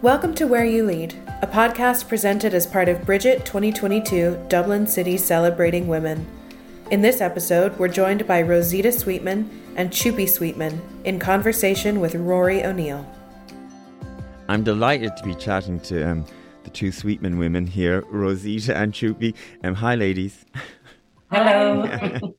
Welcome to Where You Lead, a podcast presented as part of Bridget 2022 Dublin City Celebrating Women. In this episode, we're joined by Rosita Sweetman and Chupi Sweetman in conversation with Rory O'Neill. I'm delighted to be chatting to the two Sweetman women here, Rosita and Chupi. Hi, ladies. Hello.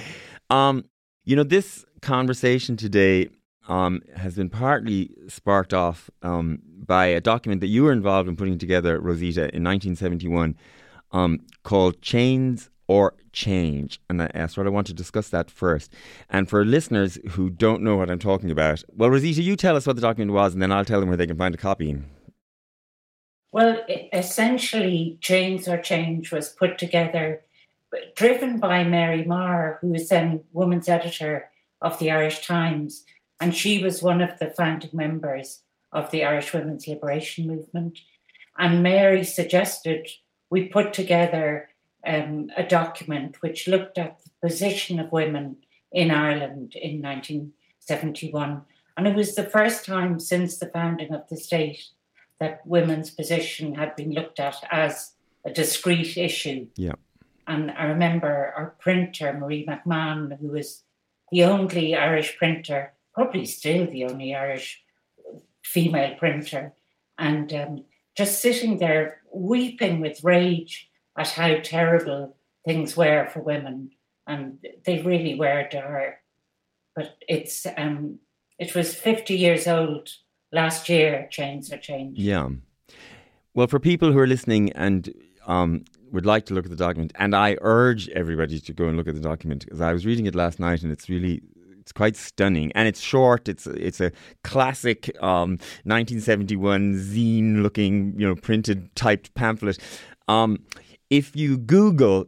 This conversation today has been partly sparked off by a document that you were involved in putting together, Rosita, in 1971 called Chains or Change. And I sort of want to discuss that first. And for listeners who don't know what I'm talking about, well, Rosita, you tell us what the document was and then I'll tell them where they can find a copy. Well, essentially, Chains or Change was put together, driven by Mary Marr, who is then woman's editor of the Irish Times. And she was one of the founding members of the Irish Women's Liberation Movement. And Mary suggested we put together a document which looked at the position of women in Ireland in 1971. And it was the first time since the founding of the state that women's position had been looked at as a discrete issue. Yeah. And I remember our printer, Marie McMahon, who was the only Irish printer, probably still the only Irish female printer, and just sitting there weeping with rage at how terrible things were for women, and they really were dire. But it was 50 years old last year, Chains or Change. Yeah. Well, for people who are listening and would like to look at the document, and I urge everybody to go and look at the document, because I was reading it last night and it's quite stunning, and it's short. It's a classic 1971 zine-looking, printed, typed pamphlet. If you Google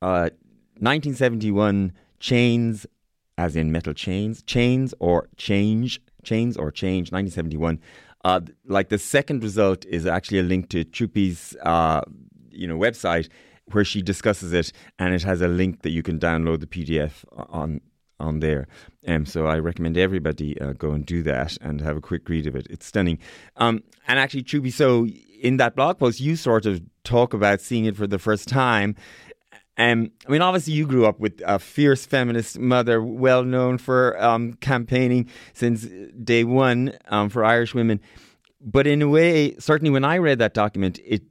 1971 chains, as in metal chains, chains or change, 1971. Like the second result is actually a link to Chupi's website where she discusses it, and it has a link that you can download the PDF on there. So I recommend everybody go and do that and have a quick read of it. It's stunning. And actually, Chupi, so in that blog post, you sort of talk about seeing it for the first time. Obviously you grew up with a fierce feminist mother, well known for campaigning since day one for Irish women. But in a way, certainly when I read that document, it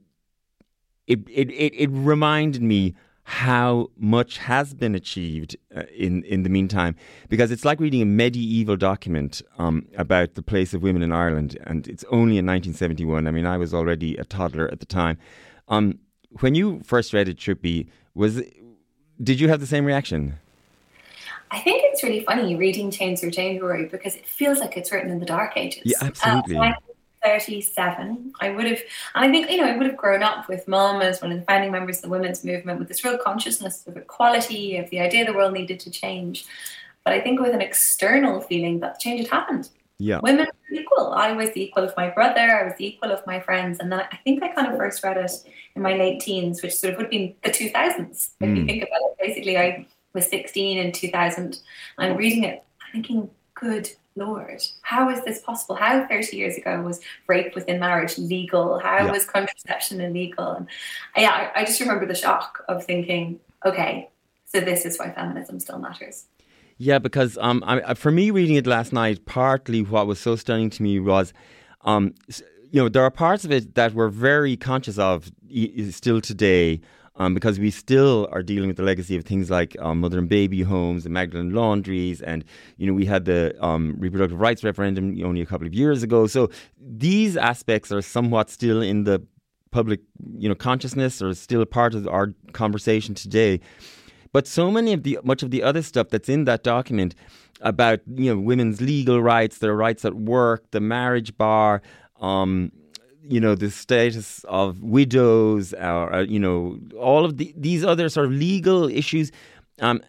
reminded me how much has been achieved in the meantime, because it's like reading a medieval document about the place of women in Ireland, and it's only in 1971. I was already a toddler at the time. When you first read it, Chupi, did you have the same reaction? I think it's really funny reading Chains or Change, Rory, because it feels like it's written in the dark ages. Yeah, absolutely. 37. I would have grown up with Mum as one of the founding members of the women's movement, with this real consciousness of equality, of the idea the world needed to change. But I think with an external feeling that change had happened. Yeah. Women were equal. I was the equal of my brother. I was the equal of my friends. And then I think I kind of first read it in my late teens, which sort of would have been the 2000s. If you think about it, basically I was 16 in 2000. I'm reading it thinking, good Lord, how is this possible? How 30 years ago was rape within marriage legal? How was contraception illegal? And I just remember the shock of thinking, okay, so this is why feminism still matters. Yeah, because for me reading it last night, partly what was so stunning to me was, there are parts of it that we're very conscious of still today, because we still are dealing with the legacy of things like mother and baby homes and Magdalene laundries, and we had the reproductive rights referendum only a couple of years ago. So these aspects are somewhat still in the public consciousness, or still part of our conversation today. But so much of the other stuff that's in that document about women's legal rights, their rights at work, the marriage bar, the status of widows, all of these other sort of legal issues. Even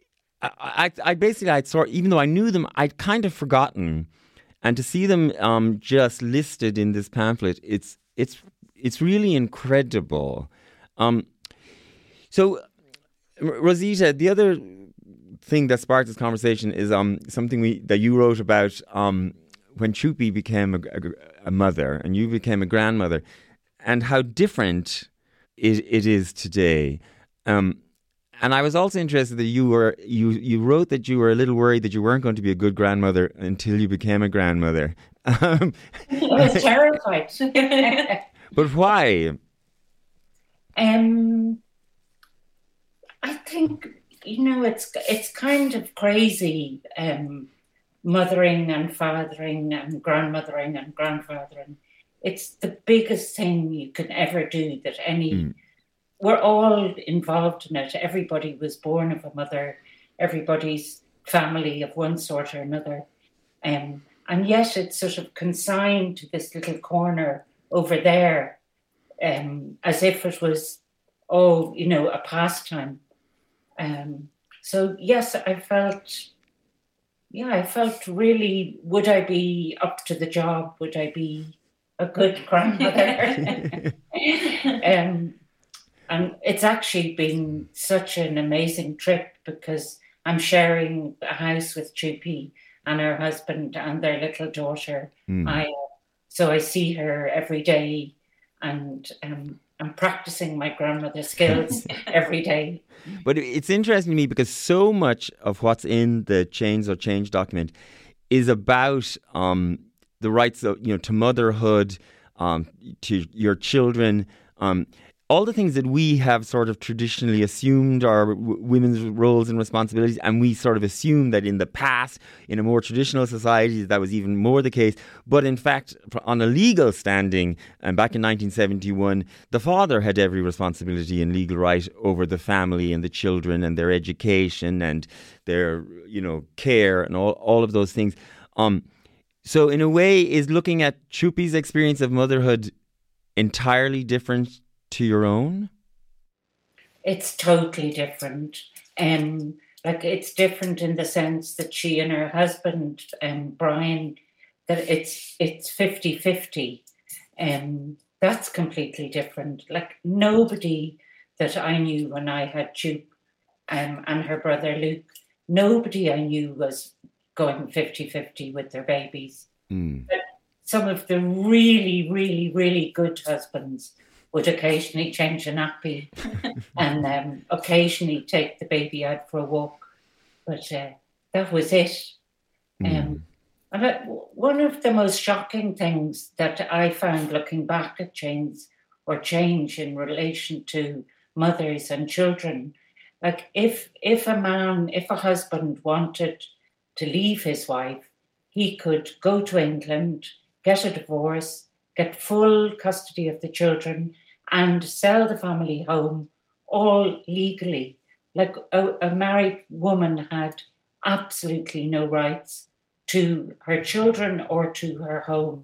though I knew them, I'd kind of forgotten, and to see them just listed in this pamphlet, it's really incredible. So, Rosita, the other thing that sparked this conversation is something that you wrote about when Chupi became a mother and you became a grandmother, and how different it is today. And I was also interested that you wrote that you were a little worried that you weren't going to be a good grandmother until you became a grandmother. I was terrified. But why? I think, it's kind of crazy, mothering and fathering and grandmothering and grandfathering. It's the biggest thing you can ever do that we're all involved in it. Everybody was born of a mother, everybody's family of one sort or another. And yet it's sort of consigned to this little corner over there, as if it was, a pastime. So yes, I felt really, would I be up to the job? Would I be a good grandmother? And it's actually been such an amazing trip because I'm sharing a house with Chupi and her husband and their little daughter, Aya. So I see her every day, and I'm practicing my grandmother skills every day. But it's interesting to me because so much of what's in the Chains or Change document is about the rights of, to motherhood, to your children, all the things that we have sort of traditionally assumed are women's roles and responsibilities, and we sort of assume that in the past, in a more traditional society, that was even more the case. But in fact, on a legal standing, and back in 1971, the father had every responsibility and legal right over the family and the children and their education and their, care and all of those things. So in a way, is looking at Chupi's experience of motherhood entirely different to your own? It's totally different. It's different in the sense that she and her husband, Brian, that it's 50-50. That's completely different. Like nobody that I knew when I had Chup and her brother Luke, nobody I knew was going 50-50 with their babies. But some of the really, really, really good husbands would occasionally change a nappy and occasionally take the baby out for a walk. But that was it. And one of the most shocking things that I found looking back at Change in relation to mothers and children, like if a husband wanted to leave his wife, he could go to England, get a divorce, get full custody of the children and sell the family home, all legally. Like a married woman had absolutely no rights to her children or to her home.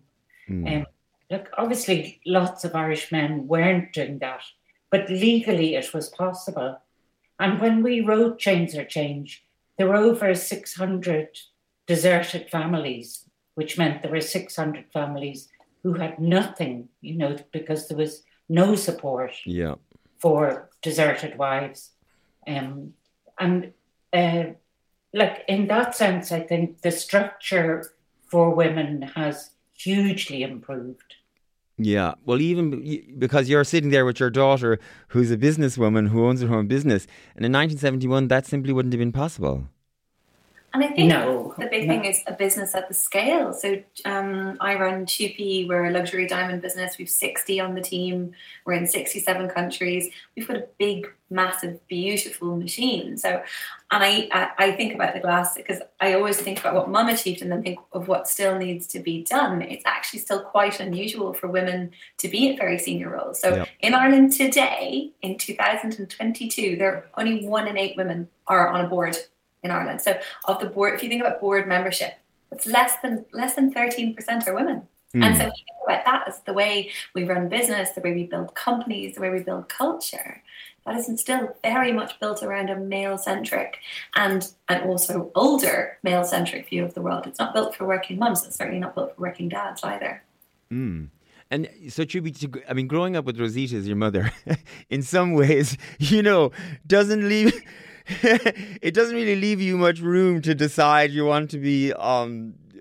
Obviously, lots of Irish men weren't doing that, but legally it was possible. And when we wrote Chains or Change, there were over 600 deserted families, which meant there were 600 families who had nothing, because there was no support for deserted wives. In that sense, I think the structure for women has hugely improved. Yeah, well, even because you're sitting there with your daughter, who's a businesswoman who owns her own business, and in 1971, that simply wouldn't have been possible. And I think the big thing is a business at the scale. So I run Chupi. We're a luxury diamond business. We've 60 on the team. We're in 67 countries. We've got a big, massive, beautiful machine. So, and I think about the glass because I always think about what Mum achieved and then think of what still needs to be done. It's actually still quite unusual for women to be at very senior roles. So in Ireland today, in 2022, there are only 1 in 8 women are on a board in Ireland. So of the board, if you think about board membership, it's less than 13% are women. And so if you think about that as the way we run business, the way we build companies, the way we build culture, that is still very much built around a male-centric and also older male-centric view of the world. It's not built for working mums. It's certainly not built for working dads either. And so, Chupi, I mean, growing up with Rosita as your mother, in some ways, doesn't leave... it doesn't really leave you much room to decide you want to be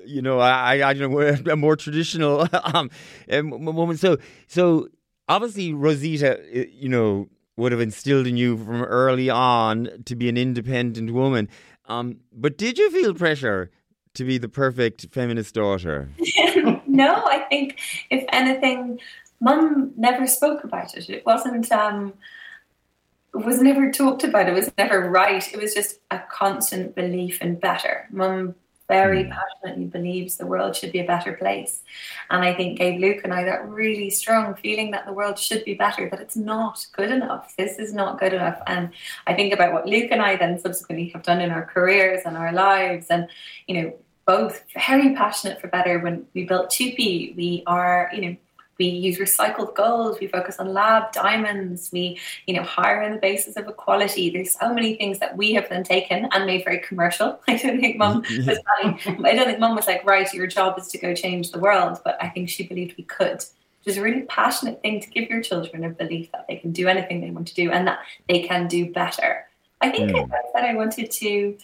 I don't know, a more traditional moment. So obviously Rosita, would have instilled in you from early on to be an independent woman. But did you feel pressure to be the perfect feminist daughter? No, I think if anything, Mum never spoke about it. It wasn't. It was never talked about. It was never right. It was just a constant belief in better. Mum very passionately believes the world should be a better place. And I think gave Luke and I that really strong feeling that the world should be better, that it's not good enough. This is not good enough. And I think about what Luke and I then subsequently have done in our careers and our lives. And, both very passionate for better. When we built Chupi, we are, we use recycled gold. We focus on lab diamonds. We, hire on the basis of equality. There's so many things that we have then taken and made very commercial. I don't think Mum was Mum was like, right, your job is to go change the world. But I think she believed we could. Which is a really passionate thing to give your children, a belief that they can do anything they want to do and that they can do better. I think I said I wanted to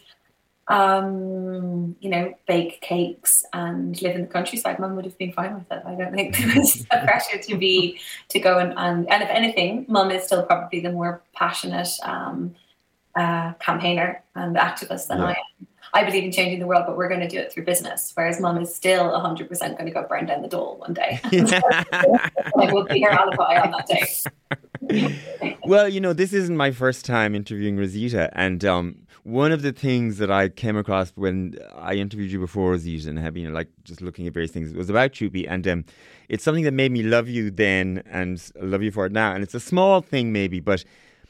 bake cakes and live in the countryside. Mum would have been fine with it. I don't think there was a pressure to go and if anything, Mum is still probably the more passionate campaigner and activist than I am. I believe in changing the world, but we're going to do it through business, whereas Mum is still 100% going to go burn down the Dole one day. I will be her alibi on that day. Well, this isn't my first time interviewing Rosita, and one of the things that I came across when I interviewed you before, Rosita, and have been just looking at various things, it was about Chupi, and it's something that made me love you then and love you for it now. And it's a small thing maybe, but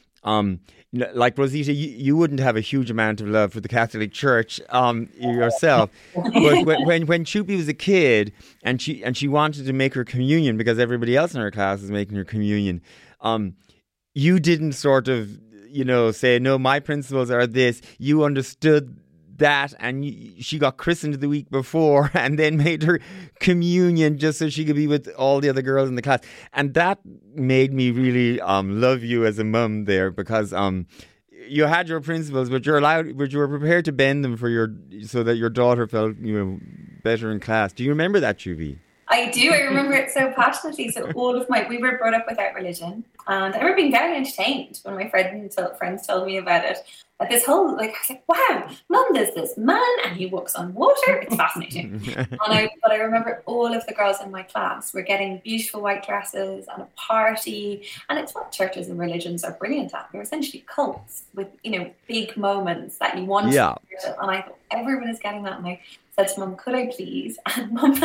like Rosita, you wouldn't have a huge amount of love for the Catholic Church yourself. But when Chupi was a kid and she wanted to make her communion because everybody else in her class was making her communion, you didn't sort of say, no, my principles are this. You understood that, and she got christened the week before and then made her communion just so she could be with all the other girls in the class. And that made me really love you as a mum there, because you had your principles, but you were prepared to bend them so that your daughter felt better in class. Do you remember that, Chupi? I do. I remember it so passionately. So we were brought up without religion, and I remember being very entertained when my friends told me about it. Like this whole, I was like, wow, Mum, there's this man and he walks on water. It's fascinating. But I remember all of the girls in my class were getting beautiful white dresses and a party. And it's what churches and religions are brilliant at. They're essentially cults with, big moments that you want to. And I thought, everyone is getting that. And I said to Mum, could I please? And Mum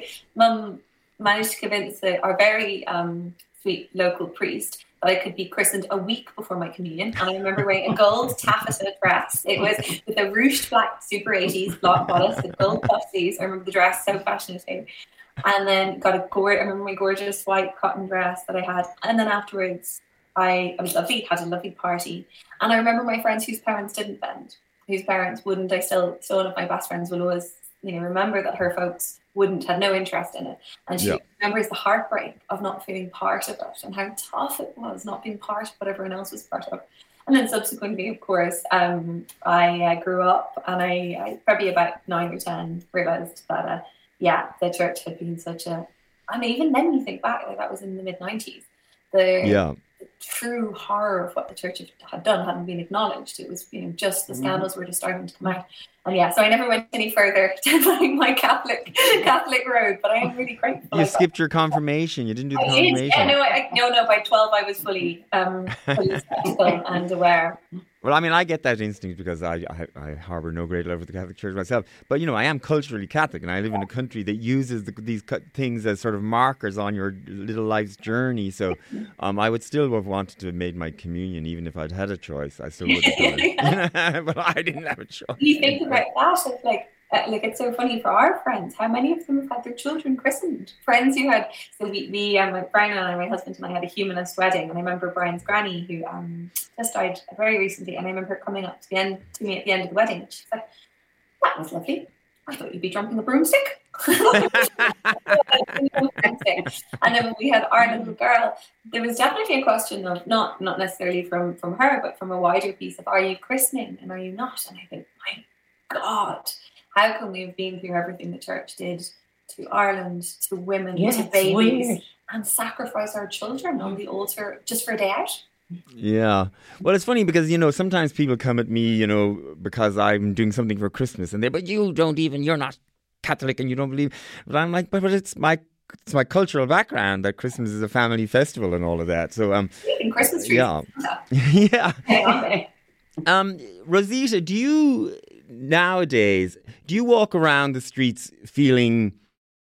managed to convince our very sweet local priest that I could be christened a week before my communion. And I remember wearing a gold taffeta dress. It was with a ruched black Super 80s block bodice with gold puff sleeves. I remember the dress so passionately. And then I remember my gorgeous white cotton dress that I had. And then afterwards, I was lovely, had a lovely party. And I remember my friends whose parents didn't bend, whose parents wouldn't. So one of my best friends will always, remember that her folks had no interest in it. And she remembers the heartbreak of not feeling part of it and how tough it was not being part of what everyone else was part of. And then subsequently, of course, I grew up, and I probably about 9 or 10 realised that, the church had been such a... And even then you think back, that was in the mid-90s. The true horror of what the church had done hadn't been acknowledged. It was, just the scandals were just starting to come out. And so I never went any further down my Catholic road, but I am really grateful. You skipped your confirmation. You didn't do the confirmation. No, by 12 I was fully skeptical and aware. Well, I get that instinct because I harbour no great love for the Catholic Church myself. But, I am culturally Catholic, and I live in a country that uses these things as sort of markers on your little life's journey. So I would still have wanted to have made my communion, even if I'd had a choice. I still would have done it. But I didn't have a choice. You think about that, like it's so funny for our friends, how many of them have had their children christened. Friends who had, so we Brian and I, my husband and I, had a humanist wedding, and I remember Brian's granny, who just died very recently, and I remember her coming up to me at the end of the wedding, and she's like, that was lovely. I thought you'd be jumping a broomstick. And then when we had our little girl, there was definitely a question of not necessarily from her, but from a wider piece of, are you christening and are you not? And I think, my God, how come we've been through everything the church did to Ireland, to women, Yeah, to it's babies, weird. and sacrifice our children on the altar just for a day out? Yeah. Well, it's funny because, sometimes people come at me, because I'm doing something for Christmas and but you're not Catholic and you don't believe. But I'm like, but it's my cultural background that Christmas is a family festival and all of that. So, In Christmas trees. yeah. Yeah. Rosita, do you nowadays, walk around the streets feeling,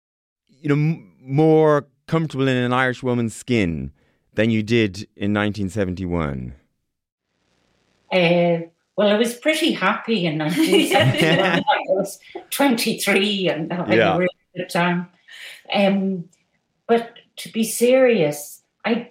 more comfortable in an Irish woman's skin than you did in 1971? Well, I was pretty happy in 1971. I was 23 and having a really good time. But to be serious, I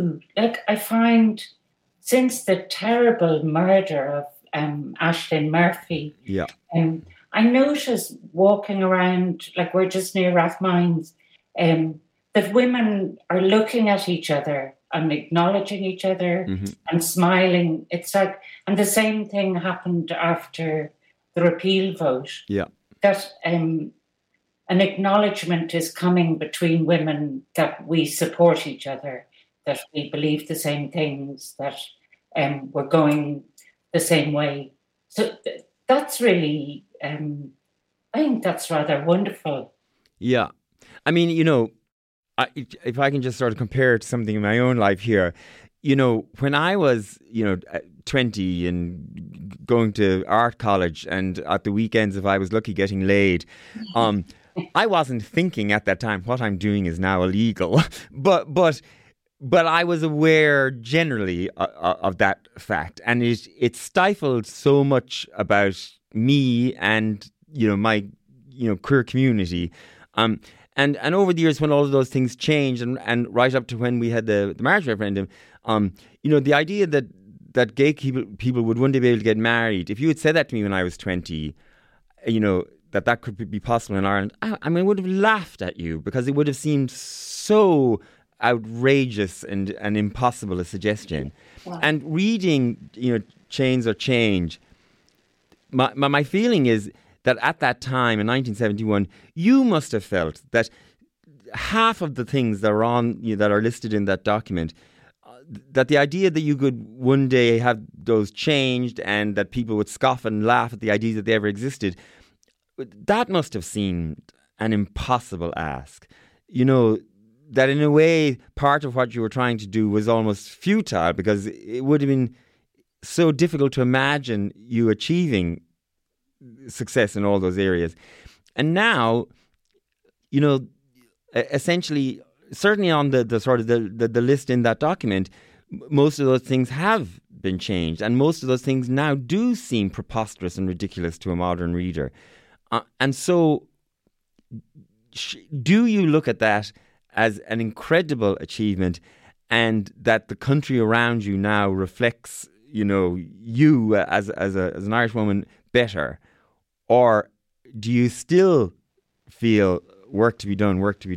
find since the terrible murder of Aisling Murphy, I notice walking around, like we're just near Rathmines, that women are looking at each other and acknowledging each other and smiling. It's like, and the same thing happened after the repeal vote. Yeah. That an acknowledgement is coming between women that we support each other, that we believe the same things, that we're going the same way. So that's really, I think that's rather wonderful. Yeah. I mean, if I can just sort of compare it to something in my own life here, when I was, 20 and going to art college and at the weekends, if I was lucky, getting laid, I wasn't thinking at that time what I'm doing is now illegal, but I was aware generally of that fact, and it stifled so much about me and my queer community, and over the years when all of those things changed, and right up to when we had the marriage referendum, the idea that gay people would one day be able to get married. If you had said that to me when I was 20, that could be possible in Ireland, I would have laughed at you because it would have seemed so outrageous and impossible a suggestion. Wow. And reading, Chains or Change, my feeling is that at that time in 1971, you must have felt that half of the things that are that are listed in that document, that the idea that you could one day have those changed and that people would scoff and laugh at the idea that they ever existed, that must have seemed an impossible ask. That in a way, part of what you were trying to do was almost futile because it would have been so difficult to imagine you achieving success in all those areas. And now, essentially, certainly on the sort of the list in that document, most of those things have been changed, and most of those things now do seem preposterous and ridiculous to a modern reader. And so, do you look at that as an incredible achievement, and that the country around you now reflects, you as an Irish woman better? Or do you still feel work to be done?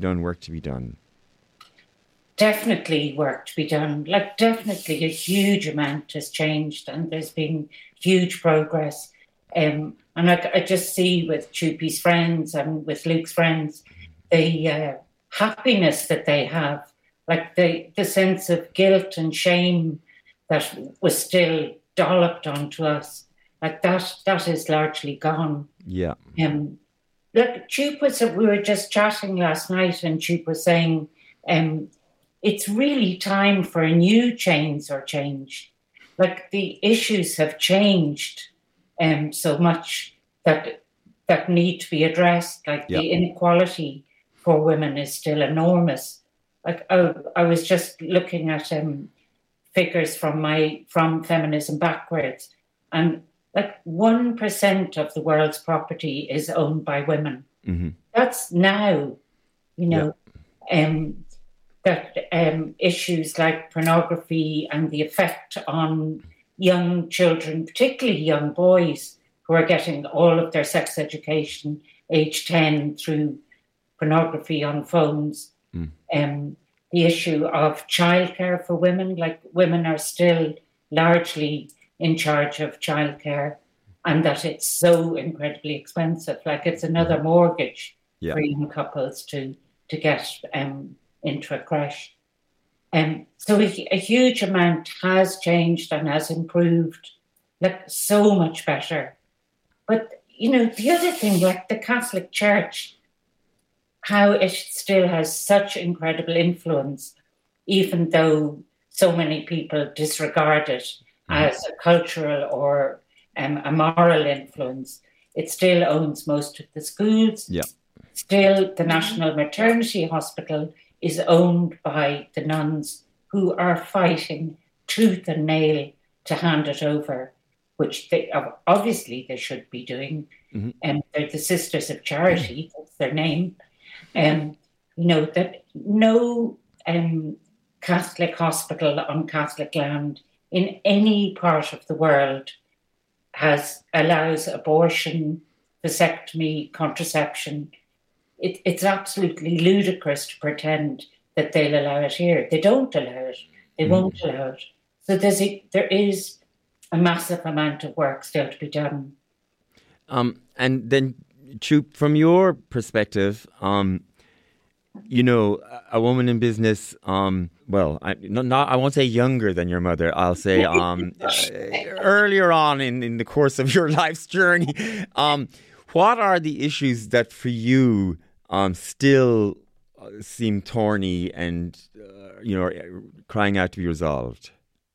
Definitely work to be done. Like, definitely a huge amount has changed and there's been huge progress. And I just see with Chupi's friends and with Luke's friends, the happiness that they have, like the sense of guilt and shame that was still dolloped onto us. Like that is largely gone. Yeah. Look, we were just chatting last night and Chup was saying, it's really time for a new Chains or Change. Like, the issues have changed so much that need to be addressed. Like, the inequality for women is still enormous. Like, I was just looking at figures from Feminism Backwards, and like 1% of the world's property is owned by women. Mm-hmm. That's now, that issues like pornography and the effect on young children, particularly young boys who are getting all of their sex education age 10 through pornography on phones. The issue of childcare for women, like women are still largely in charge of childcare, and that it's so incredibly expensive. Like it's another mortgage for young couples to get into a creche. So a huge amount has changed and has improved, like so much better. But, the other thing, like the Catholic Church, how it still has such incredible influence, even though so many people disregard it as a cultural or a moral influence. It still owns most of the schools. Yeah. Still, the National Maternity Hospital is owned by the nuns, who are fighting tooth and nail to hand it over, which they should be doing. And they're the Sisters of Charity, that's their name. That no Catholic hospital on Catholic land in any part of the world allows abortion, vasectomy, contraception. It's absolutely ludicrous to pretend that they'll allow it here. They don't allow it. They won't allow it. So there is a massive amount of work still to be done. And then, Chup, from your perspective, a woman in business, I won't say younger than your mother, I'll say earlier on in the course of your life's journey, what are the issues that for you still seem thorny and, crying out to be resolved?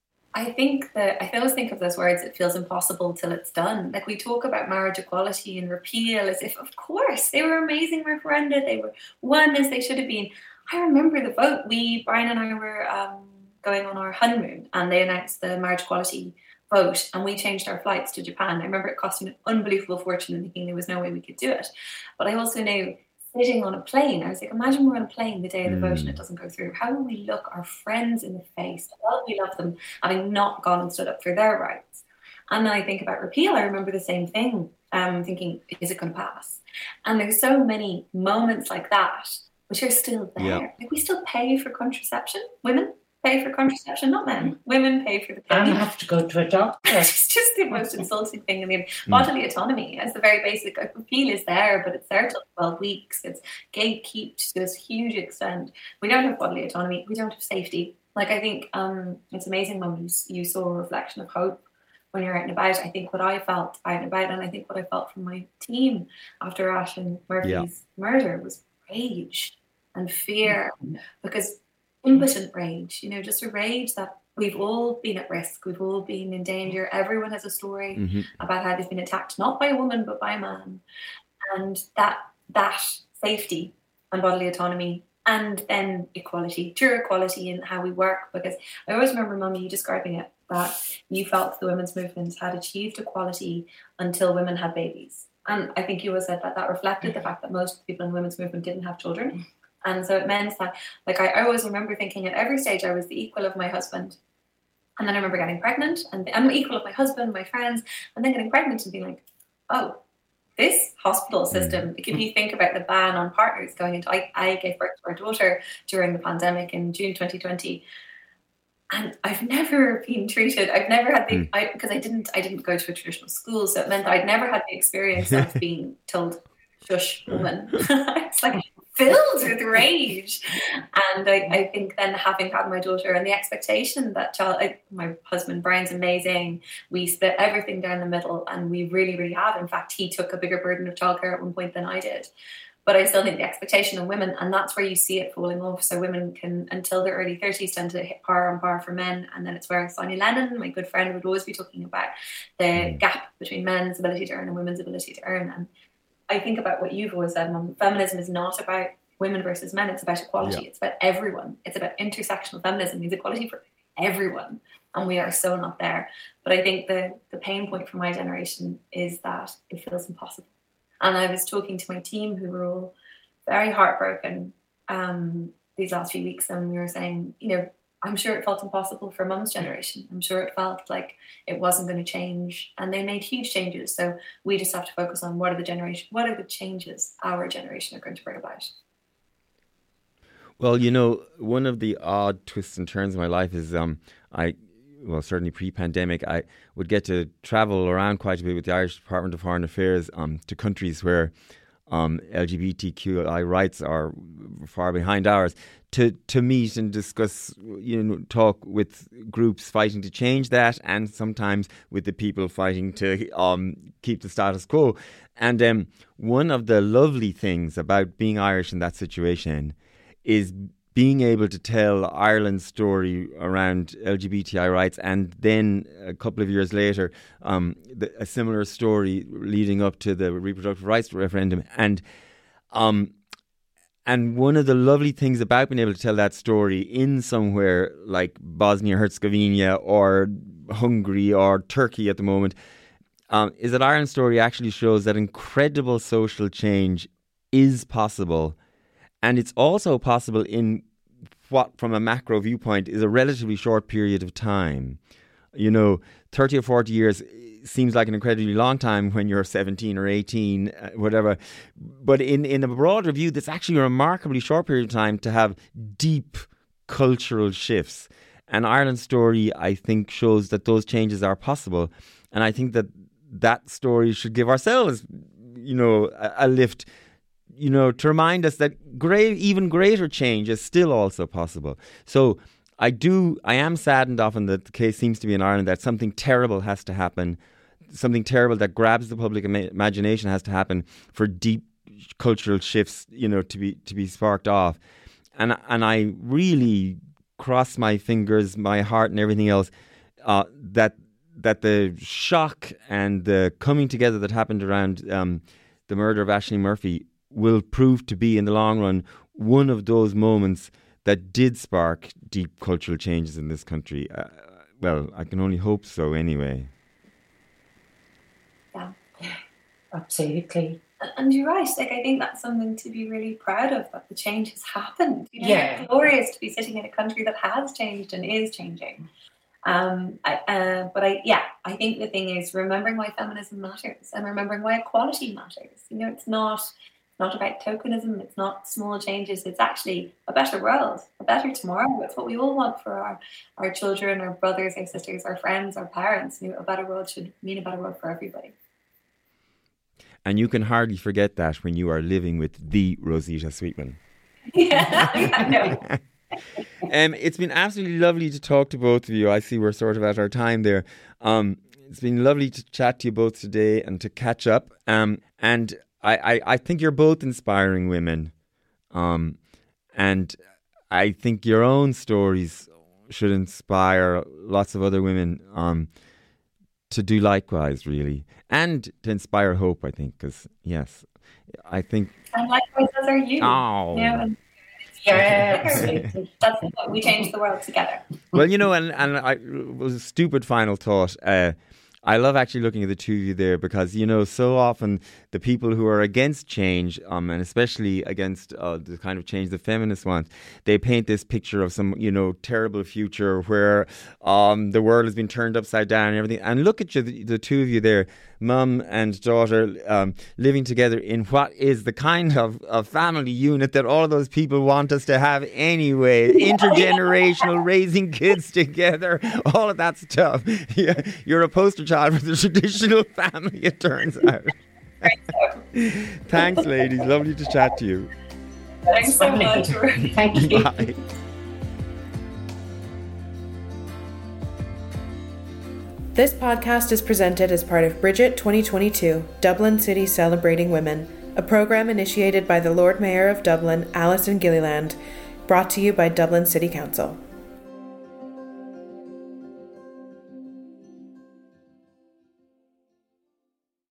I think that I always think of those words, it feels impossible till it's done. Like we talk about marriage equality and repeal as if, of course, they were amazing referenda. They were won as they should have been. I remember the vote. Brian and I were going on our honeymoon and they announced the marriage equality vote and we changed our flights to Japan. I remember it costing an unbelievable fortune and thinking there was no way we could do it. But I also knew sitting on a plane, I was like, imagine we're on a plane the day of the vote and it doesn't go through. How will we look our friends in the face? How will we love them having not gone and stood up for their rights? And then I think about repeal. I remember the same thing, thinking, is it going to pass? And there's so many moments like that which are still there. Yeah. Like we still pay for contraception. Women pay for contraception, not men. Women pay for the baby. And have to go to a doctor. It's just the most insulting thing. I mean, bodily autonomy is the very basic. Repeal is there, but it's there till 12 weeks. It's gatekept to this huge extent. We don't have bodily autonomy. We don't have safety. Like I think it's amazing when you saw a reflection of hope when you're out and about. I think what I felt out and about, and I think what I felt from my team after Aisling Murphy's murder was rage and fear, because impotent rage, just a rage that we've all been at risk, we've all been in danger. Everyone has a story about how they've been attacked, not by a woman, but by a man. And that safety and bodily autonomy, and then equality, true equality in how we work. Because I always remember, Mummy, you describing it, that you felt the women's movement had achieved equality until women had babies. And I think you always said that reflected the fact that most people in the women's movement didn't have children. And so it meant that, like, I always remember thinking at every stage I was the equal of my husband. And then I remember getting pregnant and I'm the equal of my husband, my friends, and then getting pregnant and being like, oh, this hospital system, like if you think about the ban on partners going into, I gave birth to our daughter during the pandemic in June 2020. And I've never been treated, I've never had because I didn't go to a traditional school. So it meant that I'd never had the experience of being told, shush, woman. It's like, filled with rage. And I think then having had my daughter and the expectation that my husband Brian's amazing, we split everything down the middle, and we really, really have. In fact, he took a bigger burden of childcare at one point than I did. But I still think the expectation on women, and that's where you see it falling off. So women can, until their early 30s, tend to hit par on par for men. And then it's where Sonia Lennon, my good friend, would always be talking about the gap between men's ability to earn and women's ability to earn. And I think about what you've always said, Mum. Feminism is not about women versus men. It's about equality. It's about everyone. It's about intersectional feminism. It means equality for everyone. And we are so not there. But I think the pain point for my generation is that it feels impossible. And I was talking to my team who were all very heartbroken these last few weeks. And we were saying, I'm sure it felt impossible for Mum's generation. I'm sure it felt like it wasn't going to change. And they made huge changes. So we just have to focus on what are the changes our generation are going to bring about. Well, one of the odd twists and turns in my life is well, certainly pre-pandemic, I would get to travel around quite a bit with the Irish Department of Foreign Affairs to countries where LGBTQI rights are far behind ours, to meet and discuss, talk with groups fighting to change that, and sometimes with the people fighting to keep the status quo. And one of the lovely things about being Irish in that situation is being able to tell Ireland's story around LGBTI rights, and then a couple of years later, a similar story leading up to the reproductive rights referendum. And one of the lovely things about being able to tell that story in somewhere like Bosnia-Herzegovina or Hungary or Turkey at the moment is that Ireland's story actually shows that incredible social change is possible. And it's also possible in what, from a macro viewpoint, is a relatively short period of time. 30 or 40 years seems like an incredibly long time when you're 17 or 18, whatever. But in a broader view, that's actually a remarkably short period of time to have deep cultural shifts. And Ireland's story, I think, shows that those changes are possible. And I think that story should give ourselves, a lift, to remind us that even greater change is still also possible. So I am saddened often that the case seems to be in Ireland that something terrible has to happen, something terrible that grabs the public imagination has to happen for deep cultural shifts, to be sparked off. And I really cross my fingers, my heart and everything else, that the shock and the coming together that happened around the murder of Aisling Murphy will prove to be, in the long run, one of those moments that did spark deep cultural changes in this country. Well, I can only hope so anyway. Yeah, absolutely. And you're right. I think that's something to be really proud of, that the change has happened. Yeah. It's glorious to be sitting in a country that has changed and is changing. I think the thing is remembering why feminism matters and remembering why equality matters. It's not about tokenism. It's not small changes. It's actually a better world, a better tomorrow. It's what we all want for our children, our brothers, our sisters, our friends, our parents. A better world should mean a better world for everybody. And you can hardly forget that when you are living with the Rosita Sweetman. Yeah, I know. It's been absolutely lovely to talk to both of you. I see we're sort of at our time there. It's been lovely to chat to you both today and to catch up. And I think you're both inspiring women. And I think your own stories should inspire lots of other women to do likewise, really. And to inspire hope, I think, because, yes, I think... And likewise, as are you. Oh. Yeah, absolutely. That's what we change the world together. Well, and I was a stupid final thought. I love actually looking at the two of you there because, so often the people who are against change, and especially against the kind of change the feminists want, they paint this picture of some, terrible future where the world has been turned upside down and everything. And look at you, the two of you there, mum and daughter, living together in what is the kind of family unit that all those people want us to have anyway. Intergenerational, raising kids together, all of that stuff. Yeah, you're a poster child for the traditional family, it turns out. Thanks, ladies. Lovely to chat to you. Thanks so much. Thank you. Bye. This podcast is presented as part of Bridget 2022, Dublin City Celebrating Women, a program initiated by the Lord Mayor of Dublin, Alison Gilliland, brought to you by Dublin City Council.